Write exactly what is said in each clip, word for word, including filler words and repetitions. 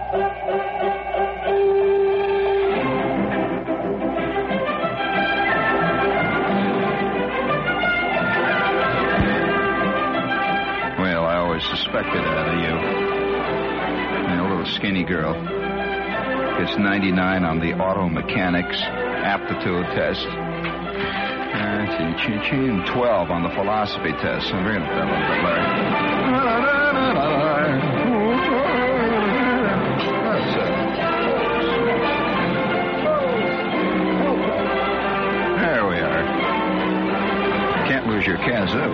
Well, I always suspected that of you. And a little skinny girl. Gets ninety-nine on the auto mechanics aptitude test. And twelve on the philosophy test. I'm reading that a little bit later. That's it. There we are. Can't lose your kazoo.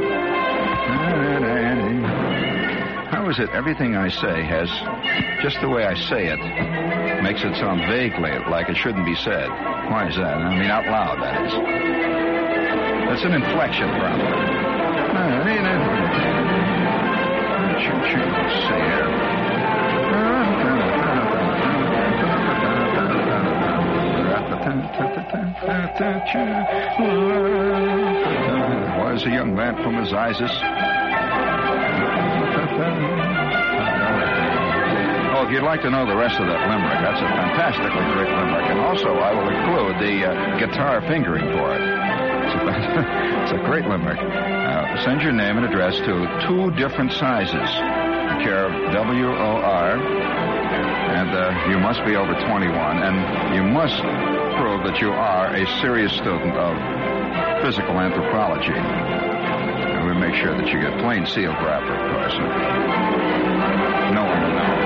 How is it everything I say has, just the way I say it, makes it sound vaguely like it shouldn't be said? Why is that? I mean, out loud, that is. That's an inflection problem. Let's see here. Why is a young man from Azizus? Oh, if you'd like to know the rest of that limerick, that's a fantastically great limerick. And also, I will include the uh, guitar fingering for it. It's a, it's a great limerick. Uh, send your name and address to two different sizes. Care of W O R. And uh, you must be over twenty-one. And you must prove that you are a serious student of physical anthropology. And we make sure that you get plain sealed wrapper, of course. No one will know.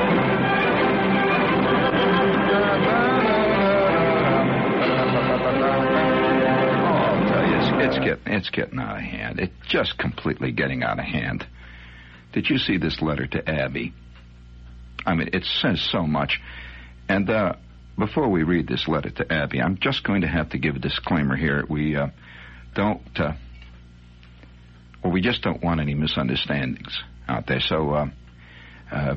It's getting, it's getting out of hand. It's just completely getting out of hand. Did you see this letter to Abby? I mean, it says so much. And uh, before we read this letter to Abby, I'm just going to have to give a disclaimer here. We uh, don't, uh, well, we just don't want any misunderstandings out there. So uh, uh,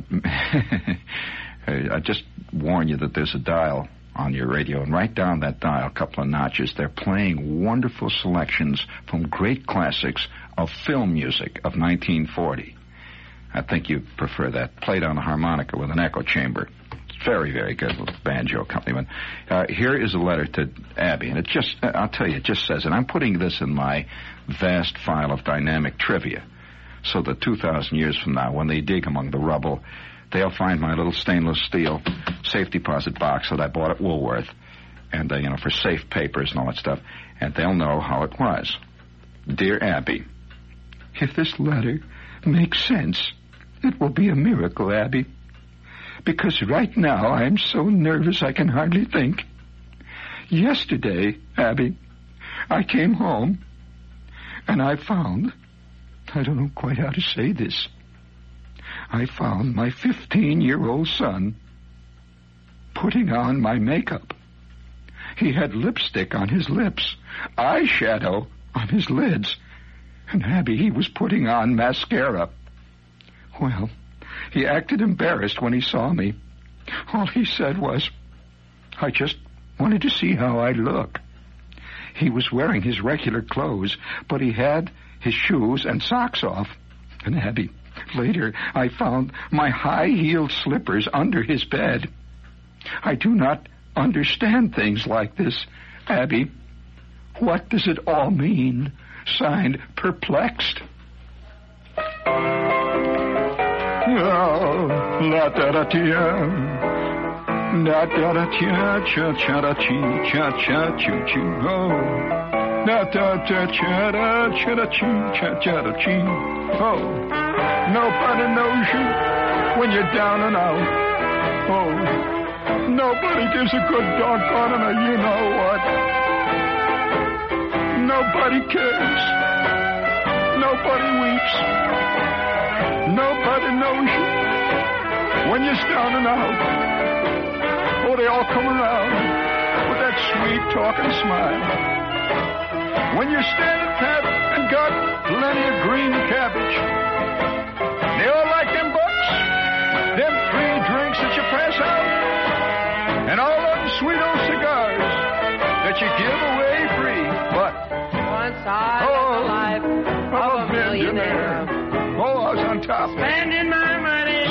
I just warn you that there's a dial on your radio, and right down that dial, a couple of notches, they're playing wonderful selections from great classics of film music of nineteen forty. I think you prefer that. Played on a harmonica with an echo chamber. It's very, very good with banjo accompaniment. Uh, here is a letter to Abby, and it just, I'll tell you, it just says, and I'm putting this in my vast file of dynamic trivia, so that two thousand years from now, when they dig among the rubble, they'll find my little stainless steel safe deposit box that I bought at Woolworth, and, uh, you know, for safe papers and all that stuff, and they'll know how it was. Dear Abby, if this letter makes sense, it will be a miracle, Abby, because right now I'm so nervous I can hardly think. Yesterday, Abby, I came home, and I found, I don't know quite how to say this, I found my fifteen-year-old son putting on my makeup. He had lipstick on his lips, eyeshadow on his lids, and Abby, he was putting on mascara. Well, he acted embarrassed when he saw me. All he said was, I just wanted to see how I look. He was wearing his regular clothes, but he had his shoes and socks off. And Abby, later, I found my high-heeled slippers under his bed. I do not understand things like this, Abby. What does it all mean? Signed, Perplexed. Oh, la da da tia, la da da tia, cha cha da chi, cha cha choo choo. Oh, la da da cha da cha da chi, cha cha da chi. Oh. Nobody knows you when you're down and out. Oh, nobody gives a good doggone and a you know what. Nobody cares. Nobody weeps. Nobody knows you when you're down and out. Oh, they all come around with that sweet talking smile. When you're standing pat and got plenty of green cabbage. They all like them books, them free drinks that you pass out, and all them sweet old cigars that you give away free. But once I oh, lived the life of a millionaire. Oh, I was on top. Spending my money, spending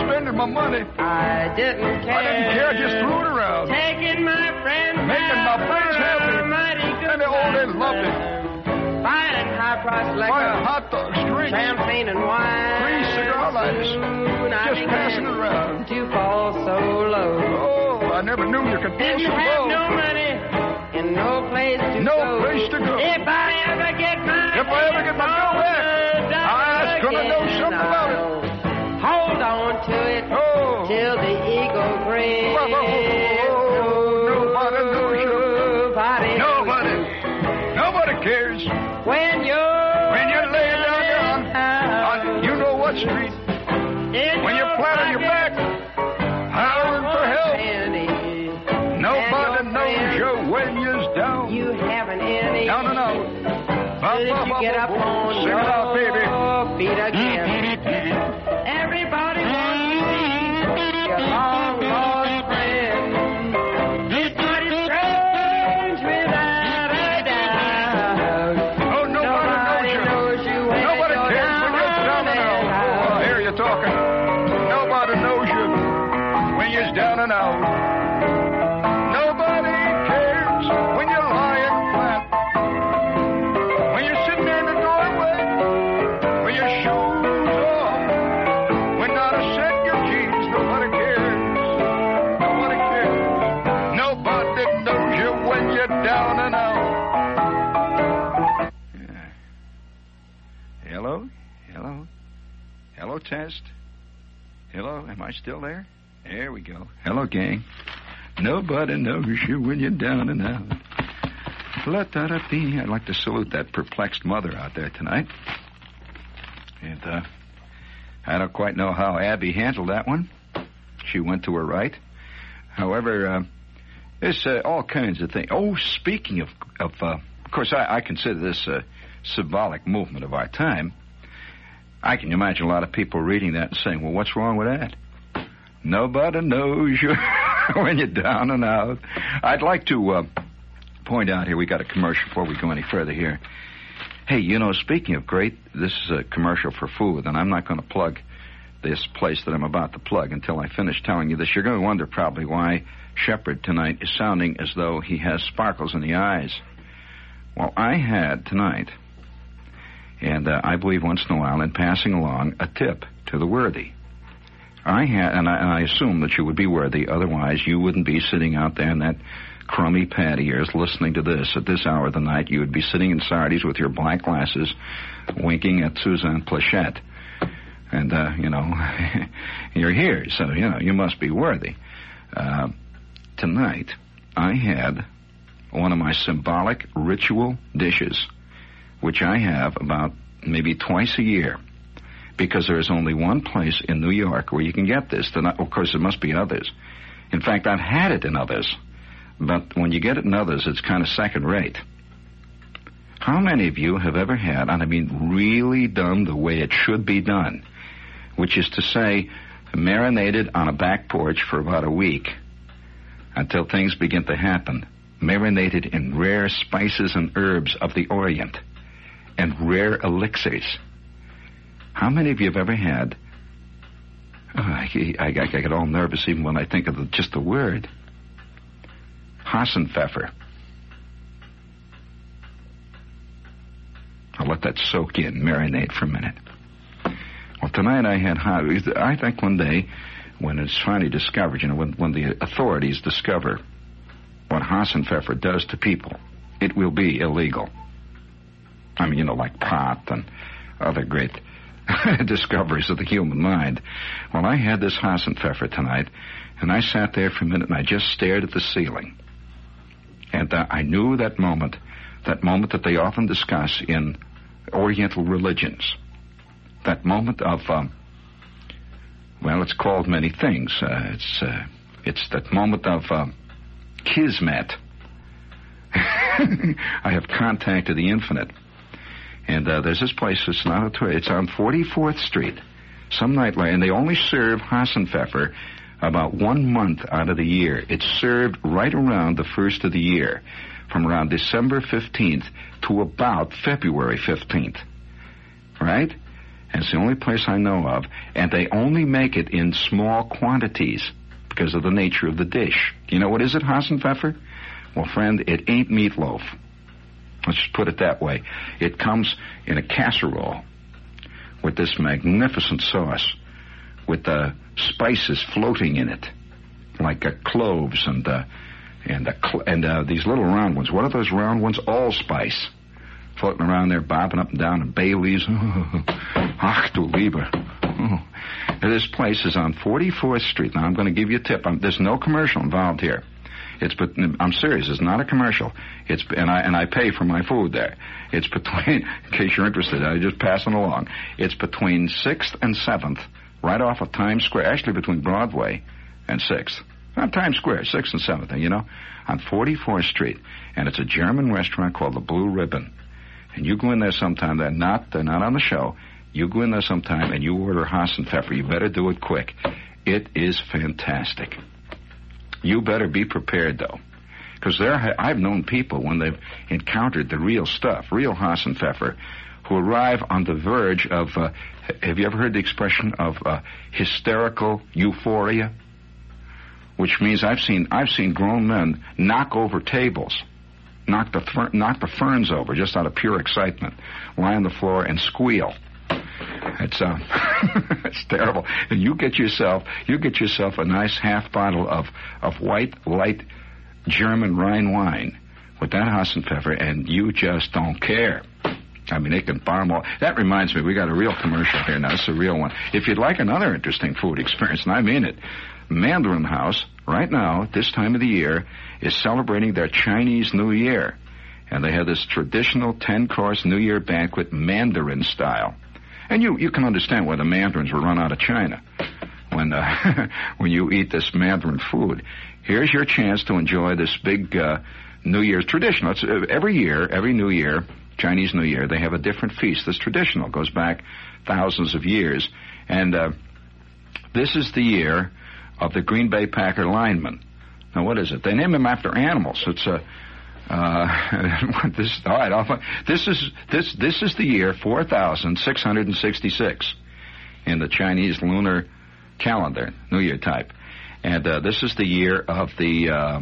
my money. I didn't care. I didn't care, I just threw it around. Taking my friends Making my friends happy. And they all they loved it. Buying high-priced liquor. Buying hot dogs, drinks. Champagne and wine. Free cigar lighters. Just passing it around. To fall so low. Oh, I never knew you could fall Didn't so have low. no money and no place to no go. No place to go. If I ever get my If I ever get my bill back, I was gonna know something about it. Hold on to it oh. till the eagle grins. Whoa, whoa, whoa, whoa. Nobody knows you. Nobody. Nobody. Nobody cares. When you're when you're laying down there on, on you know what street. When you're flat on your back, hollering for help. Nobody knows you when you're down. You haven't any. Down and out. But if you get up on Sing it out, baby. your feet again, everybody wants to see your long lost friend. It's mighty strange without a doubt. Oh, nobody, nobody knows, knows you. When nobody you're cares when you're down and out. Oh, I hear you talking. Nobody knows you when you're down and out. Nobody cares when you're lying flat. When you're sitting there in the doorway, with your shoes off, when not a cent your jeans, nobody cares. Nobody cares. Nobody knows you when you're down and out. Yeah. Hello? Hello? Hello, test? Hello? Am I still there? There we go. Hello, gang. Nobody knows you when you're down and out. I'd like to salute that perplexed mother out there tonight. And uh, I don't quite know how Abby handled that one. She went to her right. However, uh, there's uh, all kinds of things. Oh, speaking of, of, uh, of course, I, I consider this a symbolic movement of our time. I can imagine a lot of people reading that and saying, well, what's wrong with that? Nobody knows you when you're down and out. I'd like to uh, point out here, we got a commercial before we go any further here. Hey, you know, speaking of great, this is a commercial for food, and I'm not going to plug this place that I'm about to plug until I finish telling you this. You're going to wonder probably why Shepard tonight is sounding as though he has sparkles in the eyes. Well, I had tonight, and uh, I believe once in a while in passing along, a tip to the worthy. I had, and I, and I assume that you would be worthy, otherwise you wouldn't be sitting out there in that crummy pad of yours listening to this. At this hour of the night, you would be sitting in Sardi's with your black glasses, winking at Suzanne Plachette. And, uh, you know, you're here, so, you know, you must be worthy. Uh, tonight, I had one of my symbolic ritual dishes, which I have about maybe twice a year. Because there is only one place in New York where you can get this. Not, of course, there must be others. In fact, I've had it in others. But when you get it in others, it's kind of second rate. How many of you have ever had, and I mean really done the way it should be done, which is to say, marinated on a back porch for about a week until things begin to happen, marinated in rare spices and herbs of the Orient and rare elixirs? How many of you have ever had, oh, I, I, I get all nervous even when I think of the, just the word, Hassenpfeffer. I'll let that soak in, marinate for a minute. Well, tonight I had, I think one day when it's finally discovered, you know, when, when the authorities discover what Hassenpfeffer does to people, it will be illegal. I mean, you know, like pot and other great discoveries of the human mind. Well, I had this Hassenpfeffer tonight, and I sat there for a minute, and I just stared at the ceiling. And uh, I knew that moment, that moment that they often discuss in Oriental religions, that moment of, um, well, it's called many things. Uh, it's uh, it's that moment of uh, kismet. I have contact to the infinite. And uh, there's this place, it's not a tourist, it's on forty-fourth Street, some nightlight, and they only serve Hassenpfeffer about one month out of the year. It's served right around the first of the year, from around December fifteenth to about February fifteenth, right? And it's the only place I know of, and they only make it in small quantities because of the nature of the dish. You know what is it, Hassenpfeffer? Well, friend, it ain't meatloaf. Let's just put it that way. It comes in a casserole with this magnificent sauce with the spices floating in it, like uh, cloves and uh, and uh, cl- and uh, these little round ones. What are those round ones? Allspice. Floating around there, bobbing up and down, and bay leaves. Ach, du Lieber. Oh. This place is on forty-fourth Street. Now, I'm going to give you a tip. I'm, there's no commercial involved here. It's, but I'm serious. It's not a commercial. It's and I and I pay for my food there. It's between, in case you're interested, I just pass it along. It's between sixth and seventh, right off of Times Square. Actually, between Broadway and sixth. On Times Square, sixth and seventh. You know, on forty-fourth Street, and it's a German restaurant called the Blue Ribbon. And you go in there sometime. They're not. They're not on the show. You go in there sometime and you order Hassenpfeffer. You better do it quick. It is fantastic. You better be prepared though, because there I've known people when they've encountered the real stuff, real Hassenpfeffer, who arrive on the verge of. Uh, have you ever heard the expression of uh, hysterical euphoria? Which means I've seen I've seen grown men knock over tables. Knock the th- knock the ferns over just out of pure excitement, lie on the floor and squeal. It's uh, it's terrible. And you get yourself you get yourself a nice half bottle of of white light German Rhine wine with that Hassenpfeffer, and you just don't care. I mean, they can farm all. That reminds me, we got a real commercial here now. It's a real one. If you'd like another interesting food experience, and I mean it, Mandarin House right now at this time of the year is celebrating their Chinese New Year. And they have this traditional ten-course New Year banquet Mandarin style. And you, you can understand why the Mandarins were run out of China when uh, when you eat this Mandarin food. Here's your chance to enjoy this big uh, New Year's traditional. It's, uh, every year, every New Year, Chinese New Year, they have a different feast that's traditional. It goes back thousands of years. And uh, this is the year of the Green Bay Packer lineman. Now, what is it? They name him after animals. It's a uh, this. All right, I'll, this is this this is the year four thousand six hundred and sixty-six in the Chinese lunar calendar, New Year type, and uh, this is the year of the. Uh,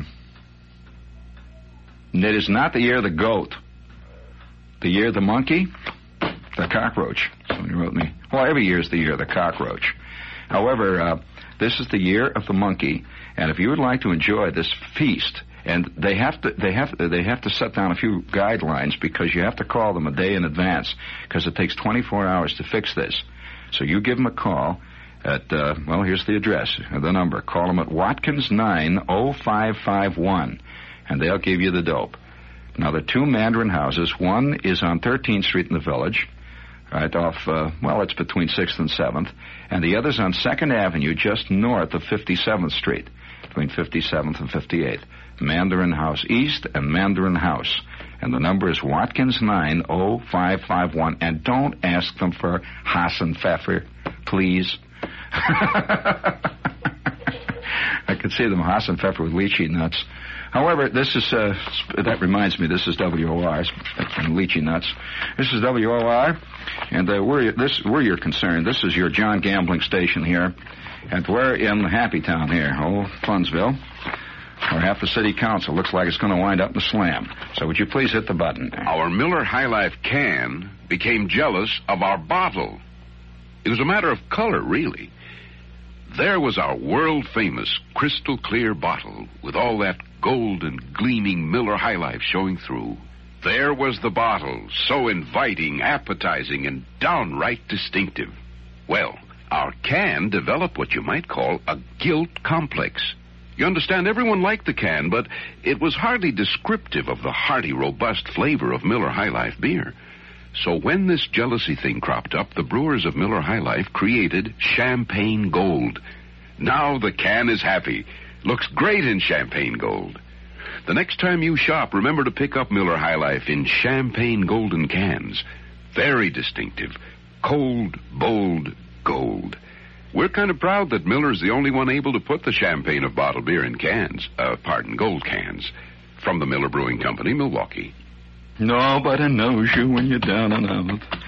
it is not the year of the goat. The year of the monkey, the cockroach. Somebody wrote me. Well, every year is the year of the cockroach. However, uh, this is the year of the monkey, and if you would like to enjoy this feast, and they have to, they have, they have to set down a few guidelines because you have to call them a day in advance because it takes twenty-four hours to fix this. So you give them a call at, uh, well, here's the address, the number. Call them at Watkins nine oh five five one, and they'll give you the dope. Now, there are two Mandarin houses. One is on thirteenth Street in the Village, right off, uh, well, it's between sixth and seventh. And the other's on second Avenue, just north of fifty-seventh Street, between fifty-seventh and fifty-eighth. Mandarin House East and Mandarin House. And the number is Watkins nine oh five five one. And don't ask them for Hassenpfeffer, please. I could see them Hassenpfeffer with lychee nuts. However, this is, uh, that reminds me, this is W O R, and lychee nuts. This is W O R, and uh, we're, this, we're your concern. This is your John Gambling station here, and we're in Happy Town here, old Funsville, where half the city council looks like it's going to wind up in the slam. So would you please hit the button? Our Miller High Life can became jealous of our bottle. It was a matter of color, really. There was our world-famous crystal clear bottle with all that gold and gleaming Miller High Life showing through. There was the bottle, so inviting, appetizing, and downright distinctive. Well, our can developed what you might call a guilt complex. You understand, everyone liked the can, but it was hardly descriptive of the hearty, robust flavor of Miller High Life beer. So when this jealousy thing cropped up, the brewers of Miller High Life created Champagne Gold. Now the can is happy. Looks great in Champagne Gold. The next time you shop, remember to pick up Miller High Life in Champagne Golden cans. Very distinctive. Cold, bold, gold. We're kind of proud that Miller's the only one able to put the champagne of bottled beer in cans. Uh, pardon, gold cans. From the Miller Brewing Company, Milwaukee. Nobody knows you when you're down and out.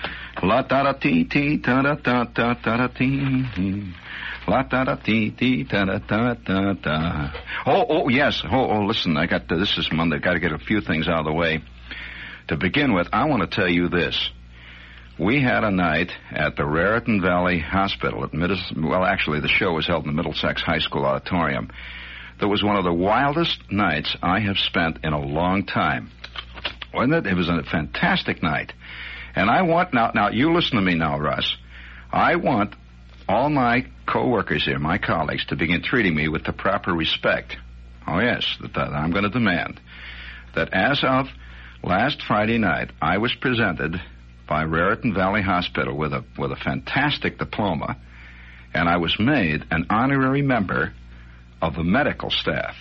La da da tee tee da da da da da da tee. La da da tee tee da da da da da. Oh, oh, yes. Oh, oh, listen, I got, uh, this is Monday. Got to get a few things out of the way. To begin with, I want to tell you this. We had a night at the Raritan Valley Hospital at Middles, well, actually, the show was held in the Middlesex High School Auditorium. That was one of the wildest nights I have spent in a long time. Wasn't it? It was a fantastic night. And I want, now, now, you listen to me now, Russ. I want all my co-workers here, my colleagues, to begin treating me with the proper respect. Oh, yes, that, that I'm going to demand that as of last Friday night, I was presented by Raritan Valley Hospital with a with a fantastic diploma, and I was made an honorary member of the medical staff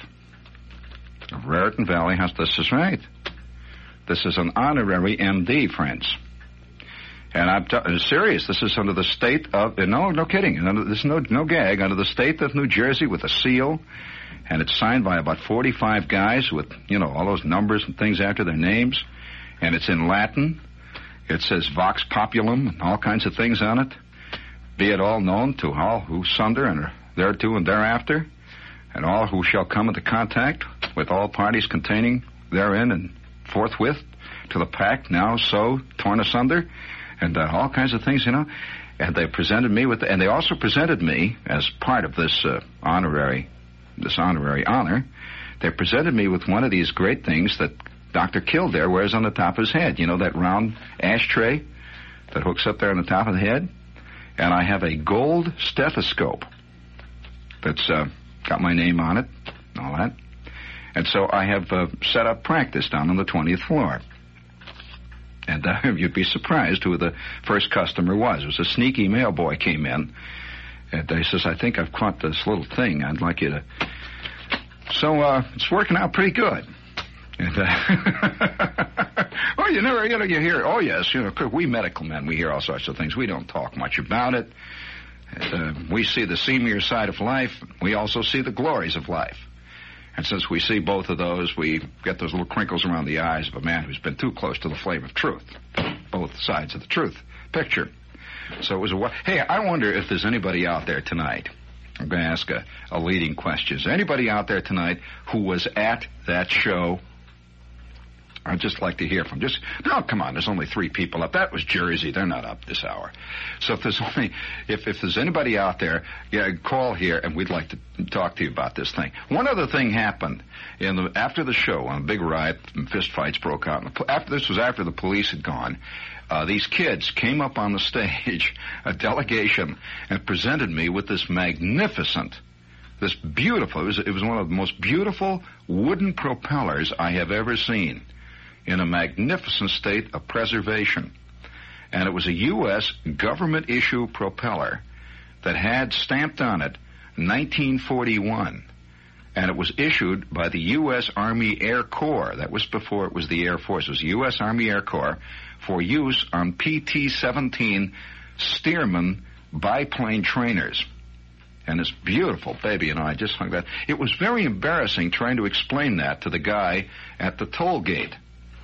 of Raritan Valley Hospital. This is right. This is an honorary M D, friends. And I'm t- serious. This is under the state of, no, no kidding. Under, this is no, no gag. Under the state of New Jersey with a seal, and it's signed by about forty-five guys with, you know, all those numbers and things after their names, and it's in Latin. It says Vox Populum and all kinds of things on it. Be it all known to all who sunder and are thereto and thereafter, and all who shall come into contact with all parties containing therein and forthwith to the pact now so torn asunder, and uh, all kinds of things, you know. And they presented me with, the, and they also presented me as part of this uh, honorary, this honorary honor. They presented me with one of these great things that Doctor Kildare wears on the top of his head. You know, that round ashtray that hooks up there on the top of the head? And I have a gold stethoscope that's uh, got my name on it, all that. And so I have uh, set up practice down on the twentieth floor. And uh, you'd be surprised who the first customer was. It was a sneaky mail boy came in. And he says, I think I've caught this little thing. I'd like you to... So uh, it's working out pretty good. And, uh, well, you never, you know, you hear, oh, yes, you know, we medical men, we hear all sorts of things. We don't talk much about it. And, uh, we see the seamier side of life. We also see the glories of life. And since we see both of those, we get those little crinkles around the eyes of a man who's been too close to the flame of truth. Both sides of the truth picture. So it was a, hey, I wonder if there's anybody out there tonight. I'm going to ask a, a leading question. Is there anybody out there tonight who was at that show? I'd just like to hear from just, no, come on, there's only three people up. That was Jersey. They're not up this hour. So if there's only, if, if there's anybody out there, yeah, call here and we'd like to talk to you about this thing. One other thing happened in the, after the show, when a big riot and fist fights broke out. After, this was after the police had gone. Uh, these kids came up on the stage, a delegation, and presented me with this magnificent, this beautiful, it was, it was one of the most beautiful wooden propellers I have ever seen, in a magnificent state of preservation. And it was a U S government-issue propeller that had stamped on it nineteen forty-one. And it was issued by the U S Army Air Corps. That was before it was the Air Force. It was the U S Army Air Corps for use on P T seventeen Stearman biplane trainers. And this beautiful baby, you know, I just hung that. It was very embarrassing trying to explain that to the guy at the toll gate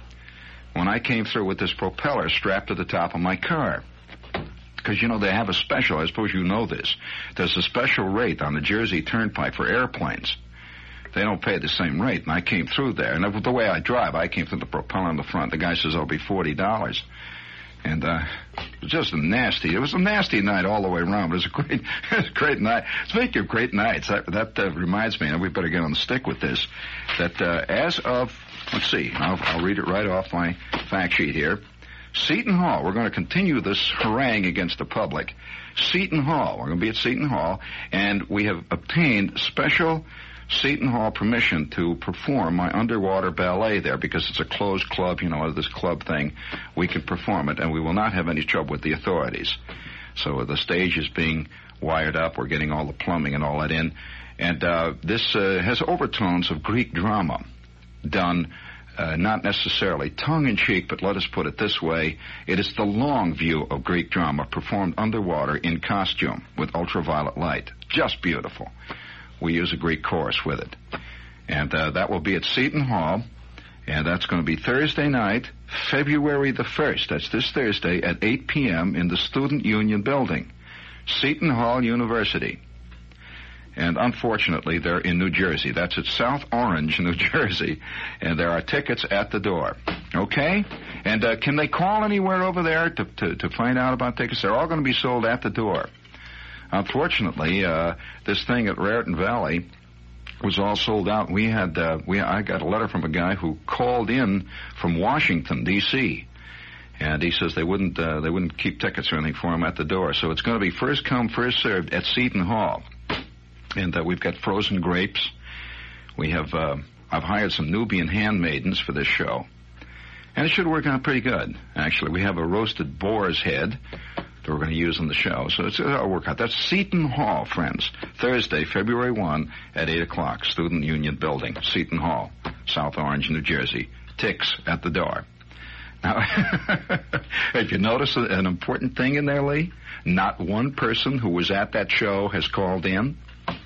when I came through with this propeller strapped to the top of my car. Because, you know, they have a special, I suppose you know this, there's a special rate on the Jersey Turnpike for airplanes. They don't pay the same rate, and I came through there. And the way I drive, I came through the propeller in the front. The guy says it'll be forty dollars. And uh, it was just a nasty, it was a nasty night all the way around. It was a great, it was a great night. Speaking of great nights, that, that uh, reminds me, and we better get on the stick with this, that uh, as of, let's see, I'll, I'll read it right off my fact sheet here. Seton Hall, we're going to continue this harangue against the public. Seton Hall, we're going to be at Seton Hall, and we have obtained special Seton Hall permission to perform my underwater ballet there because it's a closed club, you know, this club thing. We can perform it, and we will not have any trouble with the authorities. So the stage is being wired up. We're getting all the plumbing and all that in. And uh, this uh, has overtones of Greek drama done Uh, not necessarily tongue-in-cheek, but let us put it this way. It is the long view of Greek drama performed underwater in costume with ultraviolet light. Just beautiful. We use a Greek chorus with it. And uh, that will be at Seton Hall. And that's going to be Thursday night, February the first. That's this Thursday at eight p.m. in the Student Union Building, Seton Hall University. And unfortunately, they're in New Jersey. That's at South Orange, New Jersey. And there are tickets at the door. Okay? And uh, can they call anywhere over there to, to, to find out about tickets? They're all going to be sold at the door. Unfortunately, uh, this thing at Raritan Valley was all sold out. We had, uh, we, I got a letter from a guy who called in from Washington, D C, and he says they wouldn't, uh, they wouldn't keep tickets or anything for him at the door. So it's going to be first come, first served at Seton Hall. And uh, we've got frozen grapes. We have, uh, I've hired some Nubian handmaidens for this show. And it should work out pretty good, actually. We have a roasted boar's head that we're going to use in the show. So it's, it'll work out. That's Seton Hall, friends. Thursday, February first at eight o'clock, Student Union Building, Seton Hall, South Orange, New Jersey. Ticks at the door. Now, if you notice an important thing in there, Lee, not one person who was at that show has called in.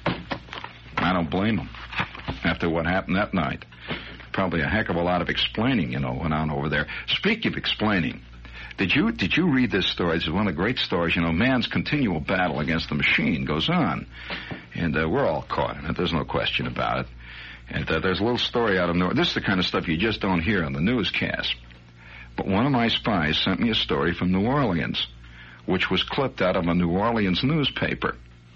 I don't blame them after what happened that night. Probably a heck of a lot of explaining, you know, went on over there. Speaking of explaining, did you did you read this story? This is one of the great stories. You know, man's continual battle against the machine goes on, and uh, we're all caught in it. There's no question about it. And uh, there's a little story out of New Orleans. This is the kind of stuff you just don't hear on the newscast. But one of my spies sent me a story from New Orleans, which was clipped out of a New Orleans newspaper.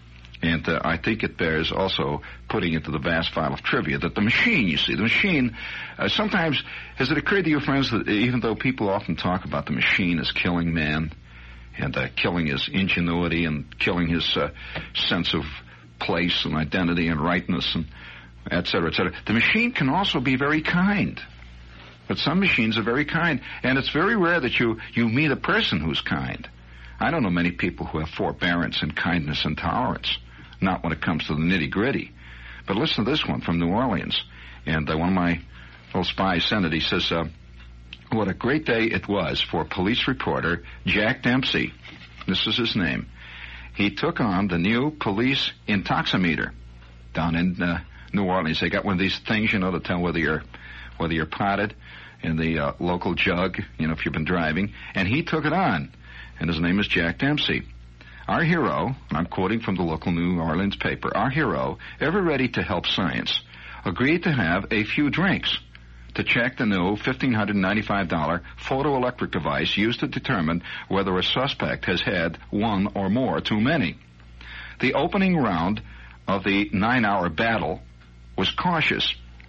And uh, I think it bears also putting into the vast file of trivia that the machine, you see, the machine, uh, sometimes, has it occurred to you, friends, that even though people often talk about the machine as killing man and uh, killing his ingenuity and killing his uh, sense of place and identity and rightness and et cetera, et cetera, the machine can also be very kind. But some machines are very kind, and it's very rare that you, you meet a person who's kind. I don't know many people who have forbearance and kindness and tolerance. Not when it comes to the nitty-gritty. But listen to this one from New Orleans. And uh, one of my little spies sent it. He says, uh, what a great day it was for police reporter Jack Dempsey. This is his name. He took on the new police intoximeter down in uh, New Orleans. They got one of these things, you know, to tell whether you're whether you're potted in the uh, local jug, you know, if you've been driving. And he took it on. And his name is Jack Dempsey. Our hero, and I'm quoting from the local New Orleans paper, our hero, ever ready to help science, agreed to have a few drinks to check the new fifteen ninety-five dollars photoelectric device used to determine whether a suspect has had one or more too many. The opening round of the nine-hour battle was cautious.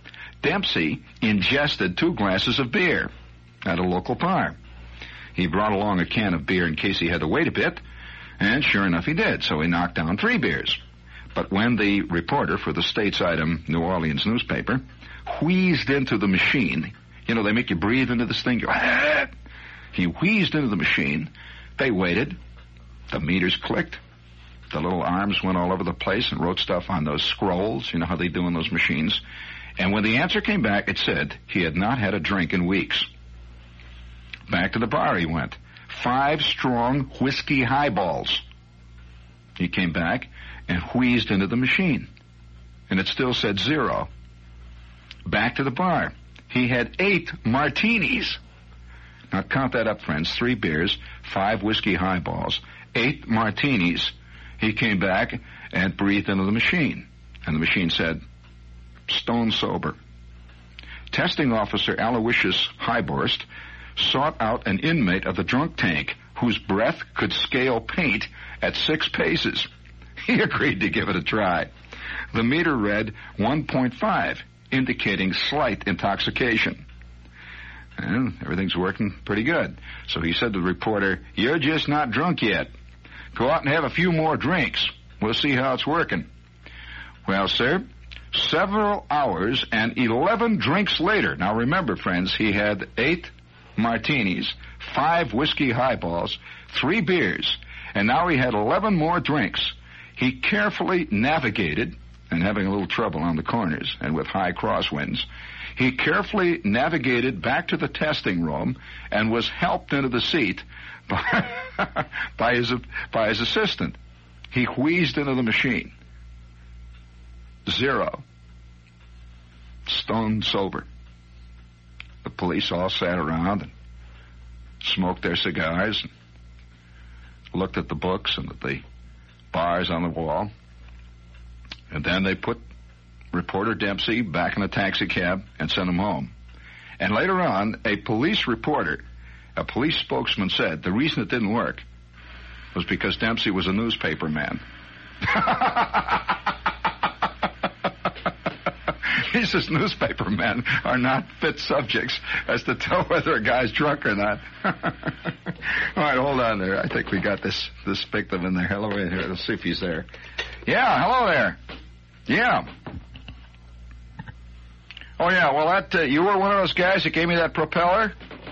Dempsey ingested two glasses of beer at a local bar. He brought along a can of beer in case he had to wait a bit, and sure enough he did, so he knocked down three beers. But when the reporter for the state's item New Orleans newspaper wheezed into the machine, you know, they make you breathe into this thing, you, ah! He wheezed into the machine, they waited, the meters clicked, the little arms went all over the place and wrote stuff on those scrolls, you know how they do in those machines, and when the answer came back, it said he had not had a drink in weeks. Back to the bar he went. Five strong whiskey highballs. He came back and wheezed into the machine. And it still said zero. Back to the bar. He had eight martinis. Now count that up, friends. Three beers, five whiskey highballs, eight martinis. He came back and breathed into the machine. And the machine said, stone sober. Testing officer Aloysius Highborst sought out an inmate of the drunk tank whose breath could scale paint at six paces. He agreed to give it a try. The meter read one point five, indicating slight intoxication. And everything's working pretty good. So he said to the reporter, you're just not drunk yet. Go out and have a few more drinks. We'll see how it's working. Well, sir, several hours and eleven drinks later. Now remember, friends, he had eight martinis, five whiskey highballs, three beers, and now he had eleven more drinks. He carefully navigated, and having a little trouble on the corners and with high crosswinds, he carefully navigated back to the testing room and was helped into the seat by, by his by his assistant. He wheezed into the machine. Zero. Stone sober. police all sat around and smoked their cigars and looked at the books and at the bars on the wall. And then they put Reporter Dempsey back in a taxi cab and sent him home. And later on, a police reporter, a police spokesman said the reason it didn't work was because Dempsey was a newspaper man. He says newspaper men are not fit subjects as to tell whether a guy's drunk or not. All right, hold on there. I think we got this this victim in there. Hello, in here. Let's see if he's there. Yeah, hello there. Yeah. Oh, yeah, well, that uh, you were one of those guys that gave me that propeller?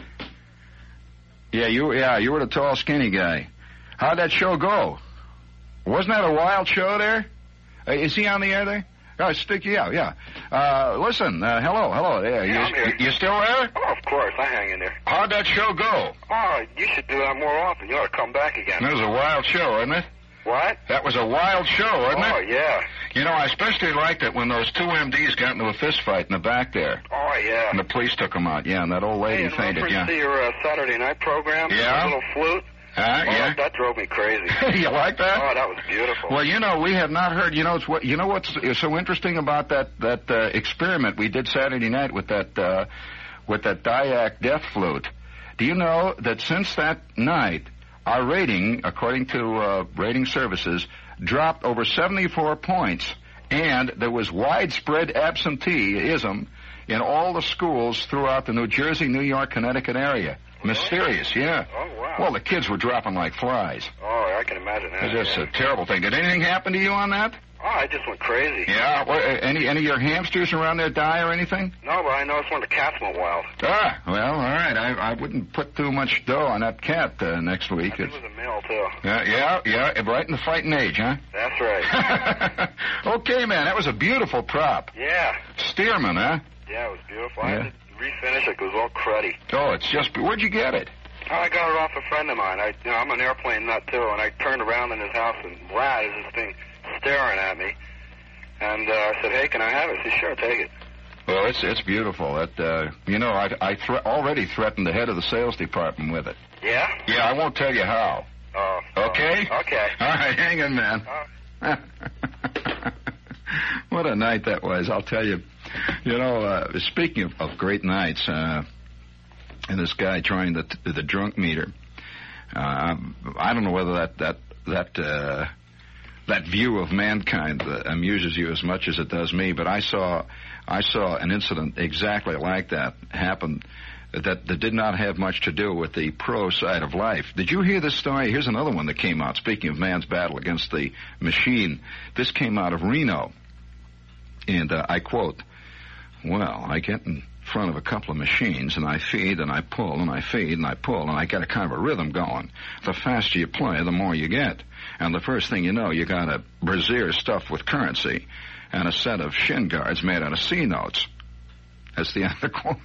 Yeah, you yeah, you were the tall, skinny guy. How'd that show go? Wasn't that a wild show there? Uh, is he on the air there? Oh, stick you out, yeah. Uh, listen, uh, hello, hello. Yeah, Yeah, you, I'm here. you still there? Oh, of course, I hang in there. How'd that show go? Oh, you should do that more often. You ought to come back again. It was a wild show, wasn't it? What? That was a wild show, wasn't Oh, it? yeah. You know, I especially liked it when those two M Ds got into a fist fight in the back there. Oh, yeah. And the police took them out, yeah, and that old lady Hey, in fainted, reference yeah. to your uh, Saturday night program, Yeah? the little flute, Huh, oh, yeah? that drove me crazy. You like that? Oh, that was beautiful. Well, you know, we have not heard. You know, it's what you know. What's so interesting about that that uh, experiment we did Saturday night with that uh, with that Dyack death flute? Do you know that since that night, our rating, according to uh, rating services, dropped over seventy-four points, and there was widespread absenteeism in all the schools throughout the New Jersey, New York, Connecticut area. Mysterious, yeah. Oh, wow. Well, the kids were dropping like flies. Oh, I can imagine that. It's just yeah. a terrible thing. Did anything happen to you on that? Oh, I just went crazy. Yeah. Well, uh, any any of your hamsters around there die or anything? No, but I noticed one of the cats went wild. Ah, well, all right. I I wouldn't put too much dough on that cat uh, next week. I think it was a male, too. Yeah, yeah, yeah. Right in the fighting age, huh? That's right. Okay, man. That was a beautiful prop. Yeah. Stearman, huh? Yeah, it was beautiful. I Yeah. had to refinish it because it was all cruddy. Oh, it's just. Where'd you get it? Oh, I got it off a friend of mine. I, you know, I'm an airplane nut, too, and I turned around in his house, and wow, there's this thing staring at me. And uh, I said, hey, can I have it? He said, sure, take it. Well, it's it's beautiful. It, uh, you know, I I thre- already threatened the head of the sales department with it. Yeah? Yeah, I won't tell you how. Oh. Okay? Oh, okay. All right, hang on, man. Oh. What a night that was, I'll tell you. You know, uh, speaking of, of great nights, uh, and this guy trying the the drunk meter, uh, I don't know whether that that that uh, that view of mankind uh, amuses you as much as it does me, but I saw I saw an incident exactly like that happen. That, that did not have much to do with the pro side of life. Did you hear this story? Here's another one that came out. Speaking of man's battle against the machine, this came out of Reno. And uh, I quote, well, I get in front of a couple of machines, and I feed, and I pull, and I feed, and I pull, and I get a kind of a rhythm going. The faster you play, the more you get. And the first thing you know, you got a brassiere stuffed with currency and a set of shin guards made out of C notes. That's the end of the quote.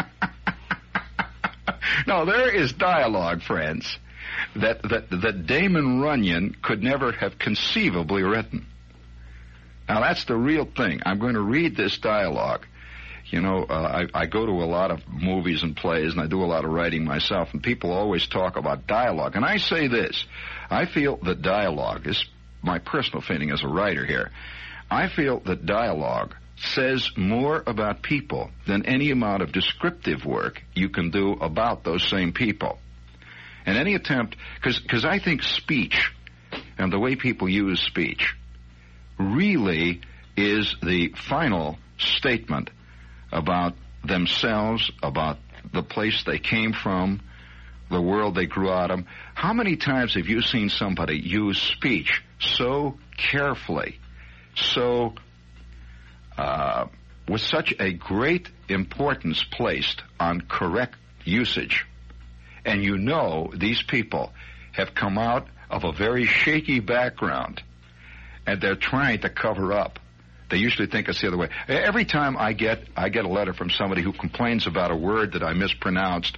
No, there is dialogue, friends, that, that that Damon Runyon could never have conceivably written. Now, that's the real thing. I'm going to read this dialogue. You know, uh, I, I go to a lot of movies and plays, and I do a lot of writing myself, and people always talk about dialogue. And I say this. I feel that dialogue is my personal feeling as a writer here. I feel that dialogue says more about people than any amount of descriptive work you can do about those same people. And any attempt, because I think speech and the way people use speech really is the final statement about themselves, about the place they came from, the world they grew out of. How many times have you seen somebody use speech so carefully, so Uh, with such a great importance placed on correct usage? And you know these people have come out of a very shaky background, and they're trying to cover up. They usually think it's the other way. Every time I get I get a letter from somebody who complains about a word that I mispronounced,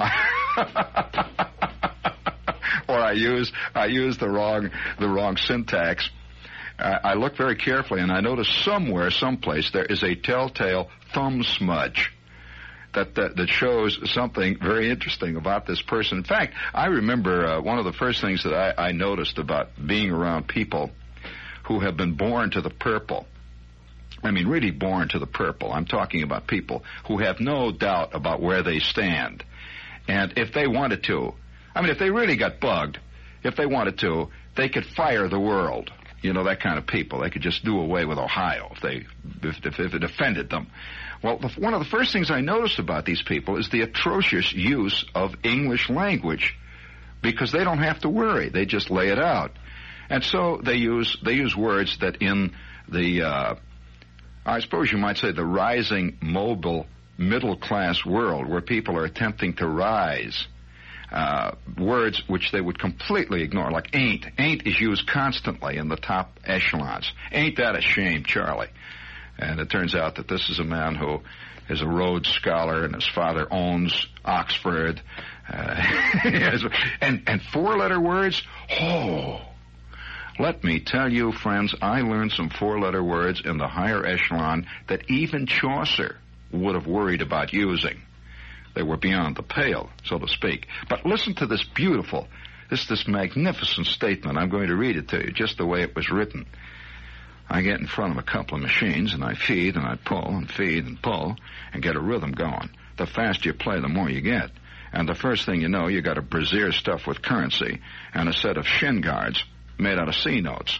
or I use I use the wrong the wrong syntax, Uh, I look very carefully, and I notice somewhere, someplace, there is a telltale thumb smudge. that, that that shows something very interesting about this person. In fact, I remember uh, one of the first things that I, I noticed about being around people who have been born to the purple. I mean, really born to the purple. I'm talking about people who have no doubt about where they stand. And if they wanted to, I mean, if they really got bugged, if they wanted to, they could fire the world. You know, that kind of people. They could just do away with Ohio if they if, if, if it offended them. Well, the, one of the first things I noticed about these people is the atrocious use of English language, because they don't have to worry. They just lay it out. And so they use they use words that in the, uh, I suppose you might say, the rising, mobile, middle-class world where people are attempting to rise, Uh, words which they would completely ignore, like ain't. Ain't is used constantly in the top echelons. Ain't that a shame, Charlie? And it turns out that this is a man who is a Rhodes Scholar, and his father owns Oxford. Uh, and, and four-letter words? Oh, let me tell you, friends, I learned some four-letter words in the higher echelon that even Chaucer would have worried about using. They were beyond the pale, so to speak. But listen to this beautiful, this this magnificent statement. I'm going to read it to you, just the way it was written. I get in front of a couple of machines, and I feed, and I pull, and feed, and pull, and get a rhythm going. The faster you play, the more you get. And the first thing you know, you got a brassiere stuffed with currency, and a set of shin guards made out of C notes.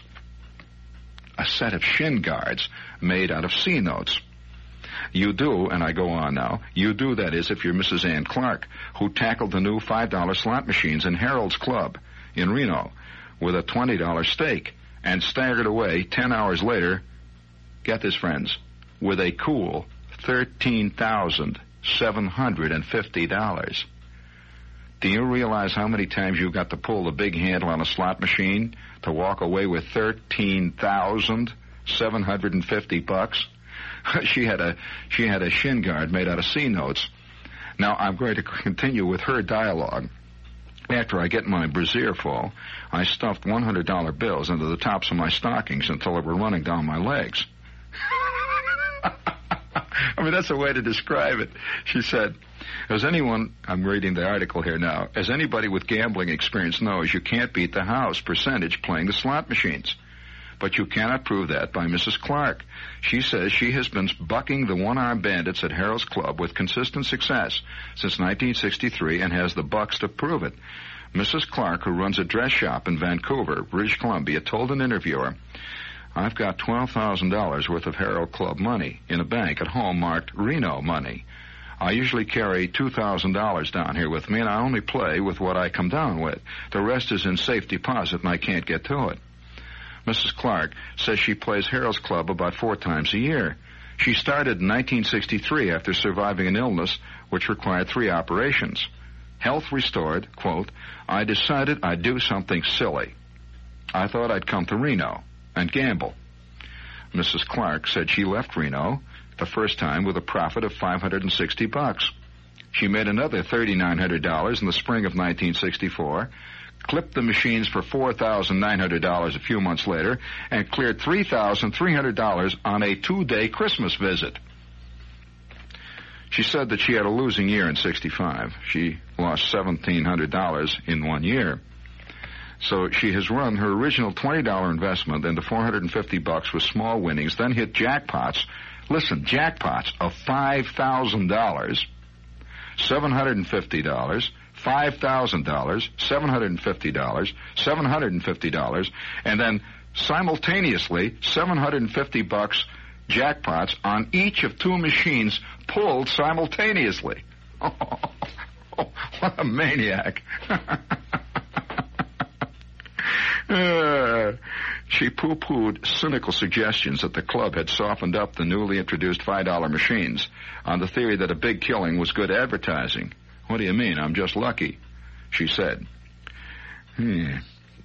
A set of shin guards made out of C notes. You do, and I go on now, you do, that is, if you're Missus Ann Clark, who tackled the new five dollar slot machines in Harold's Club in Reno with a twenty dollar stake and staggered away ten hours later, get this, friends, with a cool thirteen thousand seven hundred fifty dollars. Do you realize how many times you got to pull the big handle on a slot machine to walk away with thirteen thousand seven hundred fifty bucks? She had a she had a shin guard made out of C notes. Now, I'm going to continue with her dialogue. After I get my brassiere full, I stuffed one hundred dollar bills into the tops of my stockings until they were running down my legs. I mean, that's a way to describe it. She said, as anyone, I'm reading the article here now, as anybody with gambling experience knows, you can't beat the house percentage playing the slot machines. But you cannot prove that by Missus Clark. She says she has been bucking the one-armed bandits at Harold's Club with consistent success since nineteen sixty-three and has the bucks to prove it. Missus Clark, who runs a dress shop in Vancouver, British Columbia, told an interviewer, I've got twelve thousand dollars worth of Harold Club money in a bank at home marked Reno money. I usually carry two thousand dollars down here with me, and I only play with what I come down with. The rest is in safe deposit, and I can't get to it. Missus Clark says she plays Harold's Club about four times a year. She started in nineteen sixty-three after surviving an illness which required three operations. Health restored, quote, I decided I'd do something silly. I thought I'd come to Reno and gamble. Missus Clark said she left Reno the first time with a profit of five hundred sixty bucks. She made another three thousand nine hundred dollars in the spring of nineteen sixty-four, clipped the machines for four thousand nine hundred dollars a few months later, and cleared three thousand three hundred dollars on a two-day Christmas visit. She said that she had a losing year in sixty-five. She lost one thousand seven hundred dollars in one year. So she has run her original twenty dollar investment into four hundred fifty bucks with small winnings, then hit jackpots. Listen, jackpots of five thousand dollars, seven hundred fifty dollars, five thousand dollars, seven hundred fifty dollars, seven hundred fifty dollars, and then simultaneously seven hundred fifty bucks jackpots on each of two machines pulled simultaneously. Oh, what a maniac. uh, she poo-pooed cynical suggestions that the club had softened up the newly introduced five dollar machines on the theory that a big killing was good advertising. What do you mean? I'm just lucky, she said. Hmm.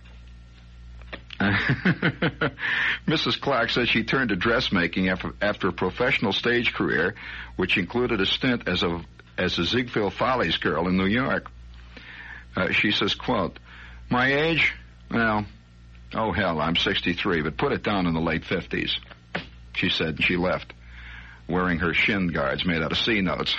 Missus Clark says she turned to dressmaking after, after a professional stage career, which included a stint as a as a Ziegfeld Follies girl in New York. Uh, she says, quote, my age? Well, oh, hell, I'm sixty-three, but put it down in the late fifties, she said, and she left. wearing her shin guards made out of C notes.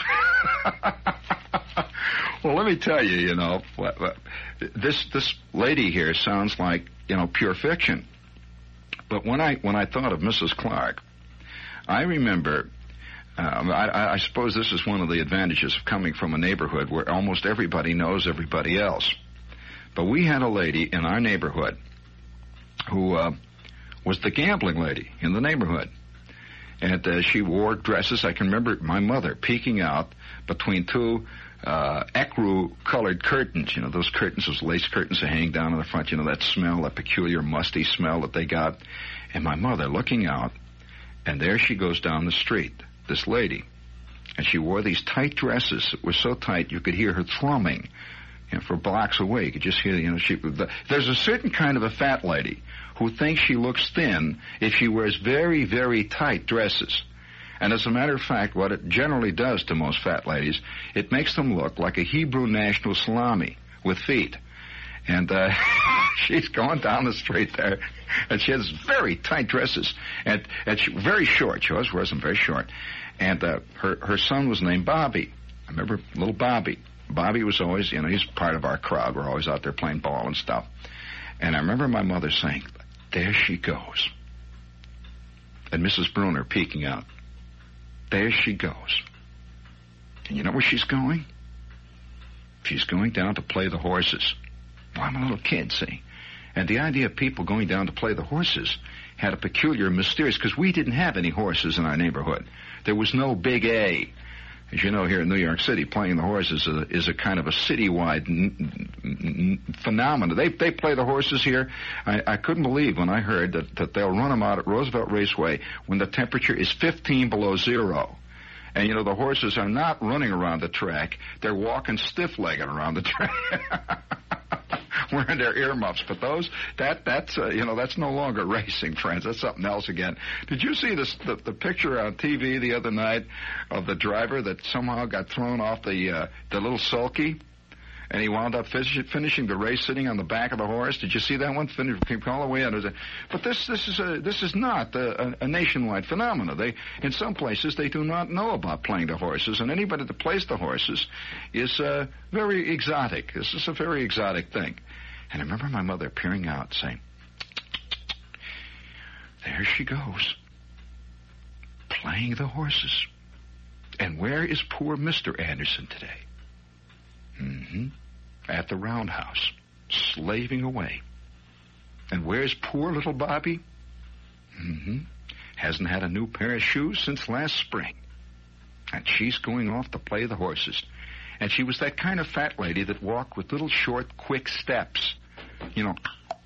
Well, let me tell you, you know, this this lady here sounds like, you know, pure fiction. But when I when I thought of Missus Clark, I remember, um, I, I suppose this is one of the advantages of coming from a neighborhood where almost everybody knows everybody else. But we had a lady in our neighborhood who uh, was the gambling lady in the neighborhood. And uh, she wore dresses. I can remember my mother peeking out between two uh, ecru-colored curtains. You know, those curtains, those lace curtains that hang down in the front. You know, that smell, that peculiar musty smell that they got. And my mother looking out, and there she goes down the street, this lady. And she wore these tight dresses that were so tight you could hear her thrumming. You know, for blocks away, you could just hear, you know, she. The, there's a certain kind of a fat lady who thinks she looks thin if she wears very, very tight dresses. And as a matter of fact, what it generally does to most fat ladies, it makes them look like a Hebrew national salami with feet. And uh, she's going down the street there, and she has very tight dresses, and, and she, very short. She always wears them very short. And uh, her her son was named Bobby. I remember little Bobby. Bobby was always, you know, he's part of our crowd. We're always out there playing ball and stuff. And I remember my mother saying, "There she goes." And Missus Bruner peeking out. There she goes. And you know where she's going? She's going down to play the horses. Well, I'm a little kid, see? And the idea of people going down to play the horses had a peculiar, mysterious, because we didn't have any horses in our neighborhood. There was no big A. As you know, here in New York City, playing the horses is a, is a kind of a citywide n- n- phenomenon. They they play the horses here. I, I couldn't believe when I heard that, that they'll run them out at Roosevelt Raceway when the temperature is fifteen below zero. And, you know, the horses are not running around the track. They're walking stiff-legged around the track. Wearing their earmuffs, but those that that's uh, you know that's no longer racing, friends. That's something else again. Did you see this the, the picture on T V the other night of the driver that somehow got thrown off the uh, the little sulky, and he wound up finish, finishing the race sitting on the back of the horse? Did you see that one? Finish, came all the way under. But this this is a this is not a, a nationwide phenomenon. They in some places they do not know about playing the horses, and anybody that plays the horses is uh, very exotic. This is a very exotic thing. And I remember my mother peering out saying, "There she goes, playing the horses. And where is poor Mister Anderson today?" Mm-hmm. At the roundhouse, slaving away. And where's poor little Bobby? Mm-hmm. Hasn't had a new pair of shoes since last spring. And she's going off to play the horses. And she was that kind of fat lady that walked with little short, quick steps. You know,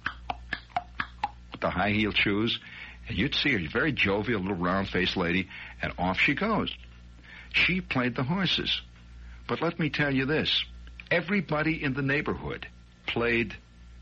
with the high-heeled shoes. And you'd see her, very jovial, little round-faced lady, and off she goes. She played the horses. But let me tell you this. Everybody in the neighborhood played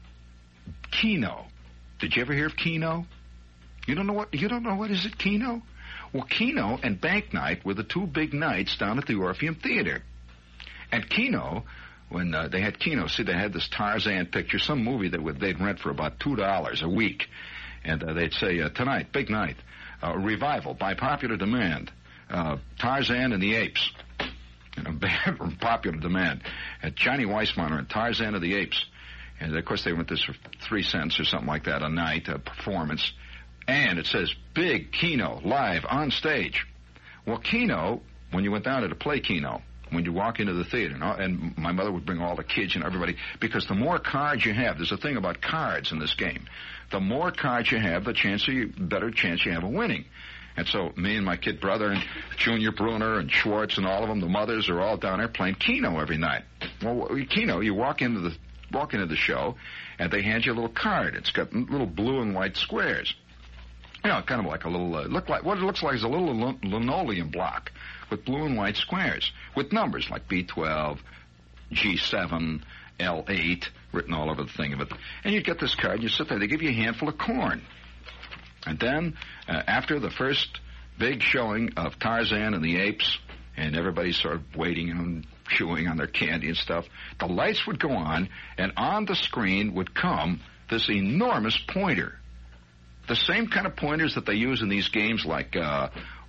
Keno. Did you ever hear of Keno? You don't know what, you don't know what is it, Keno? Well, Keno and Bank Night were the two big nights down at the Orpheum Theater. And Keno, when uh, they had Keno, see, they had this Tarzan picture, some movie that would, they'd rent for about two dollars a week. And uh, they'd say, uh, tonight, big night, uh, revival by popular demand, uh, Tarzan and the Apes. You know, popular demand. And Johnny Weissmuller and Tarzan of the Apes. And, of course, they went this for three cents or something like that a night, a performance. And it says, big Keno, live, on stage. Well, Keno, when you went down there to play Keno, when you walk into the theater, and, all, and my mother would bring all the kids and everybody, because the more cards you have, there's a thing about cards in this game. The more cards you have, the chance of you, better chance you have of winning. And so me and my kid brother and Junior Bruner and Schwartz and all of them, the mothers are all down there playing Keno every night. Well, Keno, you walk into the walk into the show, and they hand you a little card. It's got little blue and white squares. You know, kind of like a little, uh, look like what it looks like is a little lin- linoleum block with blue and white squares with numbers like B twelve, G seven, L eight written all over the thing of it. And you get this card, and you sit there. They give you a handful of corn. And then, uh, after the first big showing of Tarzan and the Apes, and everybody's sort of waiting and chewing on their candy and stuff, the lights would go on, and on the screen would come this enormous pointer. The same kind of pointers that they use in these games like uh,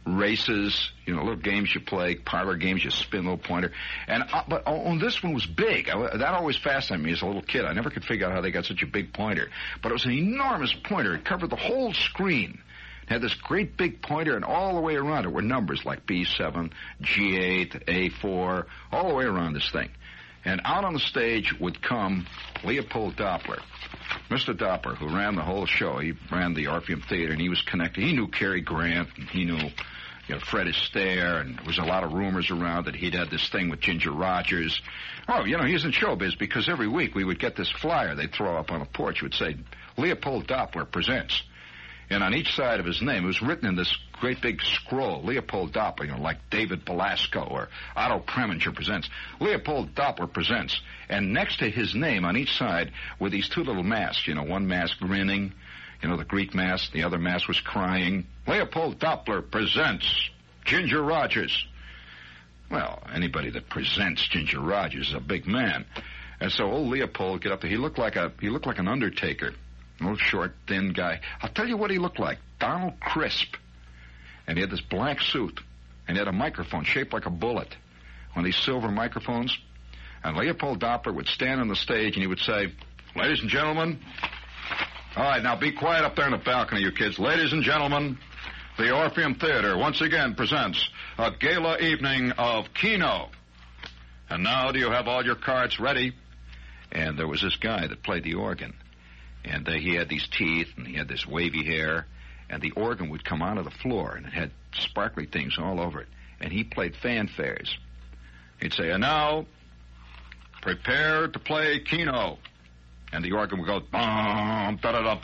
races, you know, little games you play, parlor games, you spin a little pointer. And uh, but on this one was big. I, that always fascinated me as a little kid. I never could figure out how they got such a big pointer. But it was an enormous pointer. It covered the whole screen. It had this great big pointer, and all the way around it were numbers like B seven, G eight, A four, all the way around this thing. And out on the stage would come Leopold Doppler. Mister Doppler, who ran the whole show. He ran the Orpheum Theater, and he was connected. He knew Cary Grant, and he knew, you know, Fred Astaire, and there was a lot of rumors around that he'd had this thing with Ginger Rogers. Oh, you know, he's in showbiz because every week we would get this flyer they'd throw up on a porch. It would say, Leopold Doppler presents. And on each side of his name, it was written in this great big scroll, Leopold Doppler, you know, like David Belasco or Otto Preminger presents. Leopold Doppler presents. And next to his name on each side were these two little masks, you know, one mask grinning, you know, the Greek mask, the other mask was crying. Leopold Doppler presents Ginger Rogers. Well, anybody that presents Ginger Rogers is a big man. And so old Leopold would get up there. He looked like a he looked like an undertaker. A little short, thin guy. I'll tell you what he looked like. Donald Crisp. And he had this black suit. And he had a microphone shaped like a bullet. One of these silver microphones. And Leopold Doppler would stand on the stage and he would say, ladies and gentlemen. All right, now be quiet up there in the balcony, you kids. Ladies and gentlemen, the Orpheum Theater once again presents a gala evening of Kino. And now do you have all your cards ready? And there was this guy that played the organ. And uh, he had these teeth, and he had this wavy hair, and the organ would come out of the floor, and it had sparkly things all over it. And he played fanfares. He'd say, and now, prepare to play Kino. And the organ would go, bum, da-da-da,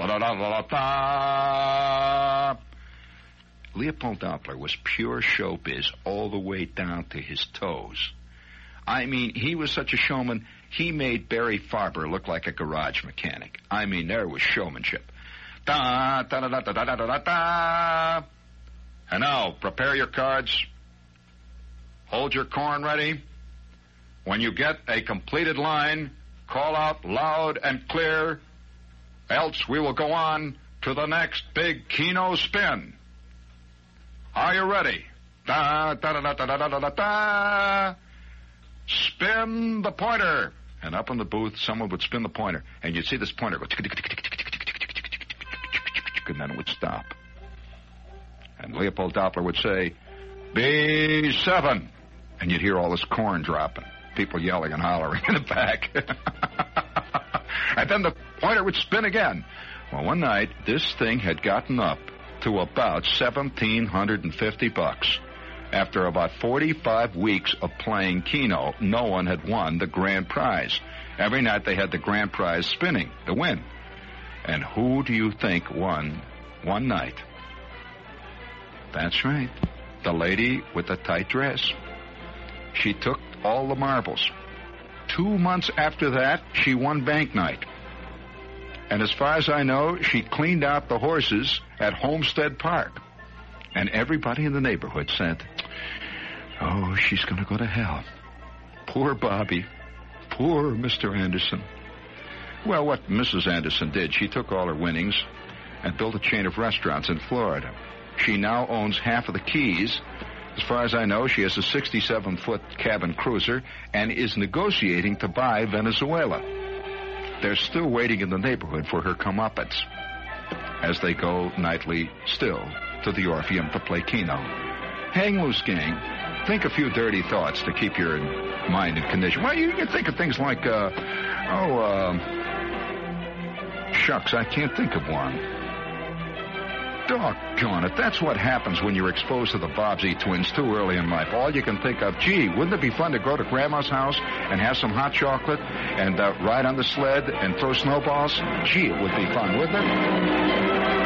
da-da-da-da-da. Leopold Doppler was pure showbiz all the way down to his toes. I mean, he was such a showman, he made Barry Farber look like a garage mechanic. I mean, there was showmanship. Da, da, da, da, da, da, da, da, da. And now, prepare your cards. Hold your corn ready. When you get a completed line, call out loud and clear, else we will go on to the next big Kino spin. Are you ready? Da, da, da, da, da, da, da, da, da. Spin the pointer. And up in the booth, someone would spin the pointer, and you'd see this pointer go, and then it would stop. And Leopold Doppler would say, B seven. And you'd hear all this corn dropping, people yelling and hollering in the back. And then the pointer would spin again. Well, one night, this thing had gotten up to about seventeen fifty bucks. After about forty-five weeks of playing Keno, no one had won the grand prize. Every night they had the grand prize spinning, the win. And who do you think won one night? That's right, the lady with the tight dress. She took all the marbles. Two months after that, she won bank night. And as far as I know, she cleaned out the horses at Homestead Park. And everybody in the neighborhood said, oh, she's going to go to hell. Poor Bobby. Poor Mister Anderson. Well, what Missus Anderson did, she took all her winnings and built a chain of restaurants in Florida. She now owns half of the Keys. As far as I know, she has a sixty-seven foot cabin cruiser and is negotiating to buy Venezuela. They're still waiting in the neighborhood for her comeuppance as they go nightly still to the Orpheum to play Keno. Hang loose, gang. Think a few dirty thoughts to keep your mind in condition. Well, you can think of things like, uh, oh, uh, shucks, I can't think of one. Doggone it, that's what happens when you're exposed to the Bobbsey twins too early in life. All you can think of, gee, wouldn't it be fun to go to Grandma's house and have some hot chocolate and uh, ride on the sled and throw snowballs? Gee, it would be fun, wouldn't it?